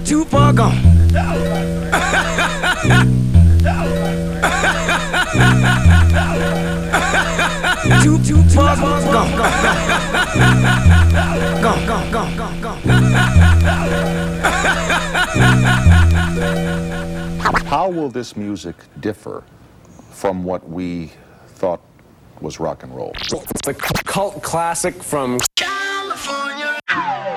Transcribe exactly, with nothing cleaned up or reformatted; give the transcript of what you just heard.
too far gone. Too, too far gone. Gone, gone, gone, gone, gone, gone. How will this music differ from what we thought was rock and roll? It's a cult classic from California.